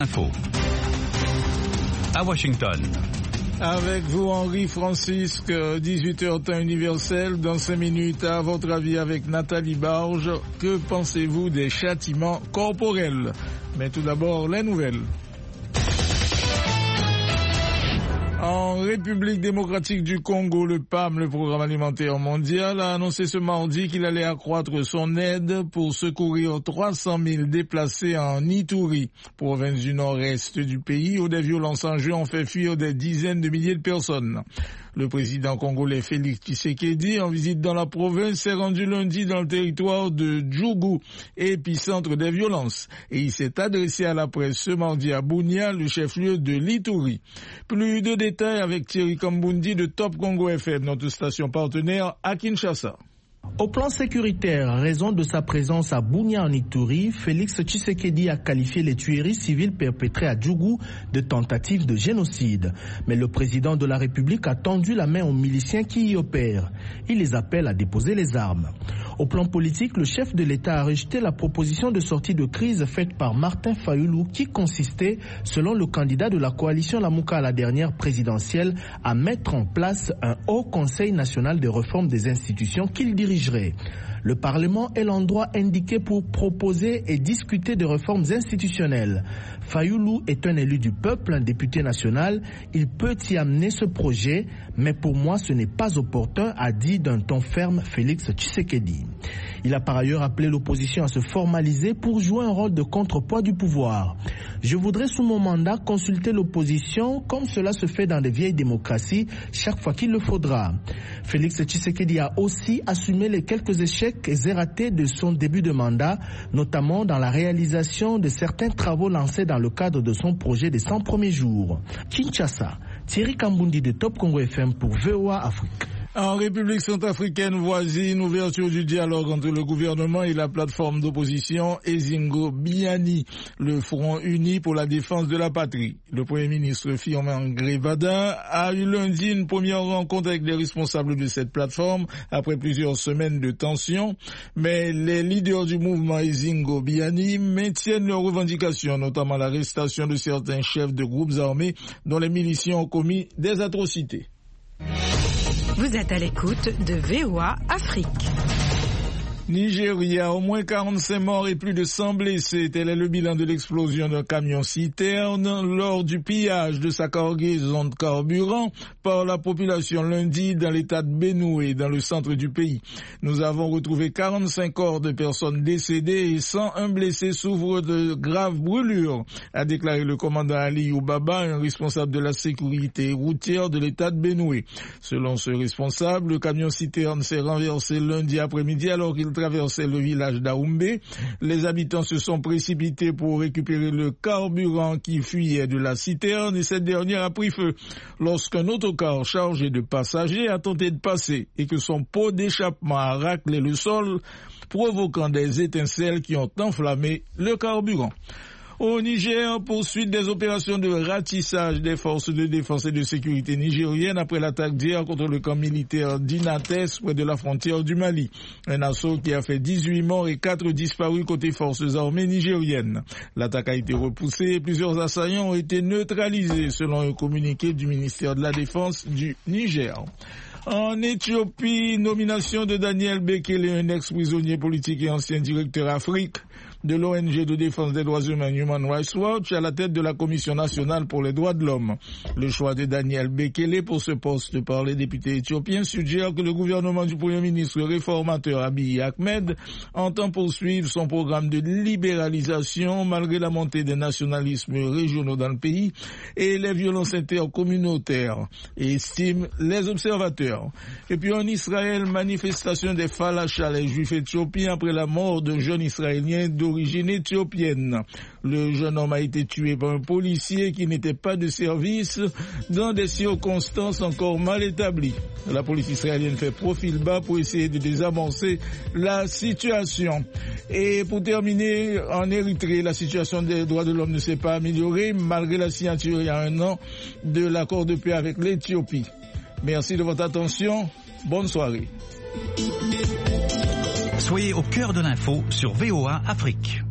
Info. À Washington. Avec vous, Henri Francisque, 18h temps universel. Dans 5 minutes, à votre avis, avec Nathalie Barge, que pensez-vous des châtiments corporels? Mais tout d'abord, les nouvelles. En République démocratique du Congo, le PAM, le Programme alimentaire mondial, a annoncé ce mardi qu'il allait accroître son aide pour secourir 300 000 déplacés en Ituri, province du nord-est du pays, où des violences en jeu ont fait fuir des dizaines de milliers de personnes. Le président congolais Félix Tshisekedi, en visite dans la province, s'est rendu lundi dans le territoire de Djougou, épicentre des violences, et il s'est adressé à la presse ce mardi à Bunia, le chef-lieu de l'Ituri. Plus de détails avec Thierry Kambundi de Top Congo FM, notre station partenaire à Kinshasa. Au plan sécuritaire, à raison de sa présence à Bunia en Ituri, Félix Tshisekedi a qualifié les tueries civiles perpétrées à Djougou de tentatives de génocide. Mais le président de la République a tendu la main aux miliciens qui y opèrent. Il les appelle à déposer les armes. Au plan politique, le chef de l'État a rejeté la proposition de sortie de crise faite par Martin Fayulu qui consistait, selon le candidat de la coalition Lamuka à la dernière présidentielle, à mettre en place un haut conseil national de réforme des institutions qu'il dirigerait. Le Parlement est l'endroit indiqué pour proposer et discuter de réformes institutionnelles. Fayulu est un élu du peuple, un député national. Il peut y amener ce projet, mais pour moi ce n'est pas opportun, a dit d'un ton ferme Félix Tshisekedi. Il a par ailleurs appelé l'opposition à se formaliser pour jouer un rôle de contrepoids du pouvoir. Je voudrais sous mon mandat consulter l'opposition comme cela se fait dans les vieilles démocraties chaque fois qu'il le faudra. Félix Tshisekedi a aussi assumé les quelques échecs et ratés de son début de mandat, notamment dans la réalisation de certains travaux lancés dans le cadre de son projet des 100 premiers jours. Kinshasa, Thierry Kambundi de Top Congo FM pour VOA Afrique. En République centrafricaine voisine, ouverture du dialogue entre le gouvernement et la plateforme d'opposition Ezingo Biani, le Front uni pour la défense de la patrie. Le Premier ministre Firmin Grevada a eu lundi une première rencontre avec les responsables de cette plateforme après plusieurs semaines de tension, mais les leaders du mouvement Ezingo Biani maintiennent leurs revendications, notamment l'arrestation de certains chefs de groupes armés dont les miliciens ont commis des atrocités. Vous êtes à l'écoute de VOA Afrique. Nigeria, au moins 45 morts et plus de 100 blessés. Tel est le bilan de l'explosion d'un camion-citerne lors du pillage de sa cargaison de carburant par la population lundi dans l'état de Benue, dans le centre du pays. Nous avons retrouvé 45 corps de personnes décédées et 101 blessés souffrent de graves brûlures, a déclaré le commandant Ali Oubaba, un responsable de la sécurité routière de l'état de Benue. Selon ce responsable, le camion-citerne s'est renversé lundi après-midi alors qu'il traversait le village d'Aoumbe. Les habitants se sont précipités pour récupérer le carburant qui fuyait de la citerne et cette dernière a pris feu lorsqu'un autocar chargé de passagers a tenté de passer et que son pot d'échappement a raclé le sol, provoquant des étincelles qui ont enflammé le carburant. Au Niger, poursuite des opérations de ratissage des forces de défense et de sécurité nigériennes après l'attaque d'hier contre le camp militaire d'Inates près de la frontière du Mali. Un assaut qui a fait 18 morts et 4 disparus côté forces armées nigériennes. L'attaque a été repoussée et plusieurs assaillants ont été neutralisés selon un communiqué du ministère de la Défense du Niger. En Éthiopie, nomination de Daniel Bekele, un ex-prisonnier politique et ancien directeur Afrique de l'ONG de défense des droits humains Human Rights Watch à la tête de la Commission nationale pour les droits de l'homme. Le choix de Daniel Bekele pour ce poste par les députés éthiopiens suggère que le gouvernement du Premier ministre réformateur Abiy Ahmed entend poursuivre son programme de libéralisation malgré la montée des nationalismes régionaux dans le pays et les violences intercommunautaires, et estiment les observateurs. Et puis en Israël, manifestation des Falacha, les juifs éthiopiens après la mort d'un jeune israélien d'origine éthiopienne. Le jeune homme a été tué par un policier qui n'était pas de service dans des circonstances encore mal établies. La police israélienne fait profil bas pour essayer de désamorcer la situation. Et pour terminer, en Érythrée, la situation des droits de l'homme ne s'est pas améliorée malgré la signature il y a 1 an de l'accord de paix avec l'Éthiopie. Merci de votre attention. Bonne soirée. Soyez au cœur de l'info sur VOA Afrique.